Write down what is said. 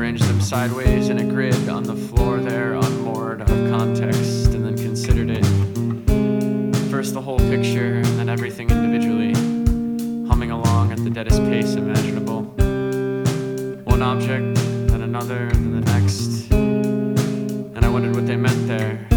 arranged them sideways in a grid on the floor there, unmoored of context, and then considered it. First the whole picture, and then everything individually, humming along at the deadest pace imaginable. One object, then another, then the next, and I wondered what they meant there.